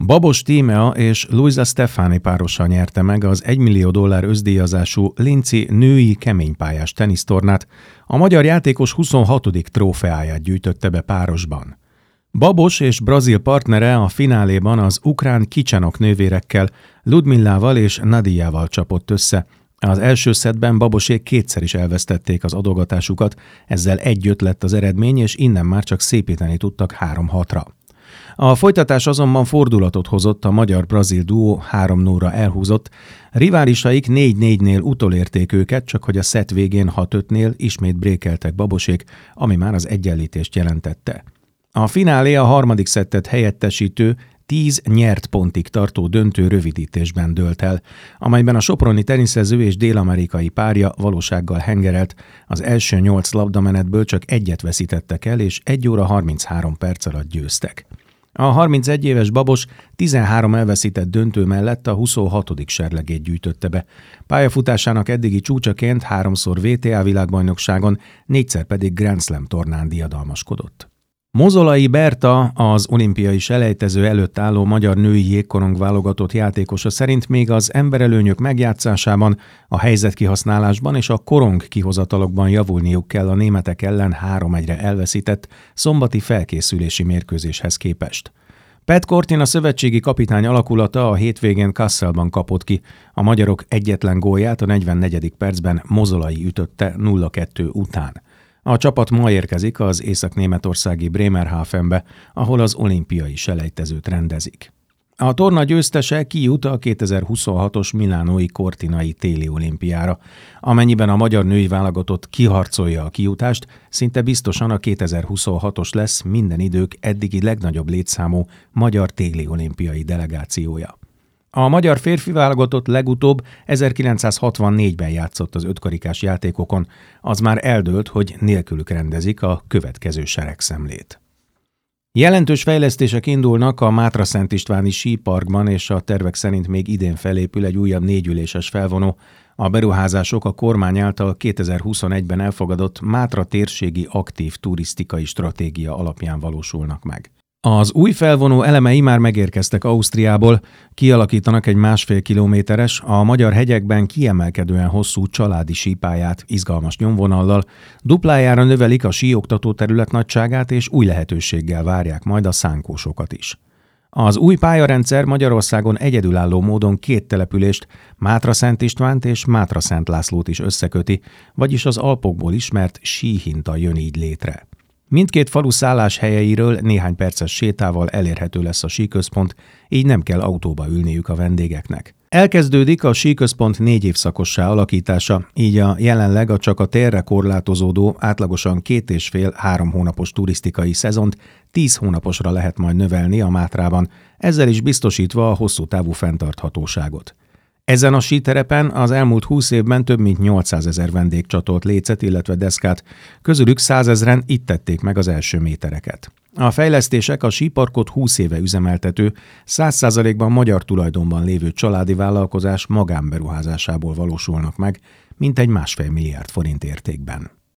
Babos Tímea és Luisa Stefani párosa nyerte meg az $1 millió öszdíjazású Linci női keménypályás tenisztornát, a magyar játékos 26. trófeáját gyűjtötte be párosban. Babos és brazil partnere a fináléban az ukrán Kicsenok nővérekkel, Ludmillával és Nadijával csapott össze. Az első szettben Babosék kétszer is elvesztették az adogatásukat, ezzel 1-5 lett az eredmény, és innen már csak szépíteni tudtak 3-6-ra. A folytatás azonban fordulatot hozott, a magyar-brazil duó 3-0-ra elhúzott, riválisaik 4-4-nél utolérték őket, csak hogy a szett végén 6-5-nél ismét brékeltek Babosék, ami már az egyenlítést jelentette. A finálé a harmadik szettet helyettesítő 10 nyert pontig tartó döntő rövidítésben dőlt el, amelyben a soproni teniszező és dél-amerikai párja valósággal hengerelt, az első 8 labdamenetből csak 1-et veszítettek el, és 1 óra 33 perc alatt győztek. A 31 éves Babos 13 elveszített döntő mellett a 26. serlegét gyűjtötte be. Pályafutásának eddigi csúcsaként 3-szor WTA világbajnokságon, 4-szer pedig Grand Slam tornán diadalmaskodott. Mozolai Berta, az olimpiai selejtező előtt álló magyar női jégkorong válogatott játékosa szerint még az emberelőnyök megjátszásában, a helyzetkihasználásban és a korong kihozatalokban javulniuk kell a németek ellen 3-1-re elveszített szombati felkészülési mérkőzéshez képest. Pat Cortina szövetségi kapitány alakulata a hétvégén Kasselban kapott ki, a magyarok egyetlen gólját a 44. percben Mozolai ütötte 0-2 után. A csapat ma érkezik az észak-németországi Bremerhavenbe, ahol az olimpiai selejtezőt rendezik. A torna győztese kijut a 2026-os milánói Cortinai téli olimpiára. Amennyiben a magyar női válogatott kiharcolja a kijutást, szinte biztosan a 2026-os lesz minden idők eddigi legnagyobb létszámú magyar téli olimpiai delegációja. A magyar férfi válogatott legutóbb 1964-ben játszott az ötkarikás játékokon, az már eldőlt, hogy nélkülük rendezik a következő seregszemlét. Jelentős fejlesztések indulnak a Mátra-Szent Istváni síparkban, és a tervek szerint még idén felépül egy újabb 4 üléses felvonó. A beruházások a kormány által 2021-ben elfogadott Mátra térségi aktív turisztikai stratégia alapján valósulnak meg. Az új felvonó elemei már megérkeztek Ausztriából, kialakítanak egy 1,5 kilométeres, a magyar hegyekben kiemelkedően hosszú családi sípályát izgalmas nyomvonallal, duplájára növelik a síoktató terület nagyságát, és új lehetőséggel várják majd a szánkósokat is. Az új pályarendszer Magyarországon egyedülálló módon 2 települést, Mátra-Szent Istvánt és Mátra-Szent Lászlót is összeköti, vagyis az Alpokból ismert síhinta jön így létre. Mindkét falu szálláshelyeiről néhány perces sétával elérhető lesz a síközpont, így nem kell autóba ülniük a vendégeknek. Elkezdődik a síközpont 4 évszakossá alakítása, így a jelenleg a csak a térre korlátozódó átlagosan 2,5-3 hónapos turisztikai szezont 10 hónaposra lehet majd növelni a Mátrában, ezzel is biztosítva a hosszú távú fenntarthatóságot. Ezen a síterepen az elmúlt 20 évben több mint 800 000 vendég csatolt lécet, illetve deszkát, közülük 100 000-en itt tették meg az első métereket. A fejlesztések a síparkot 20 éve üzemeltető, 100%-ban magyar tulajdonban lévő családi vállalkozás magánberuházásából valósulnak meg, mintegy 1,5 milliárd forint értékben.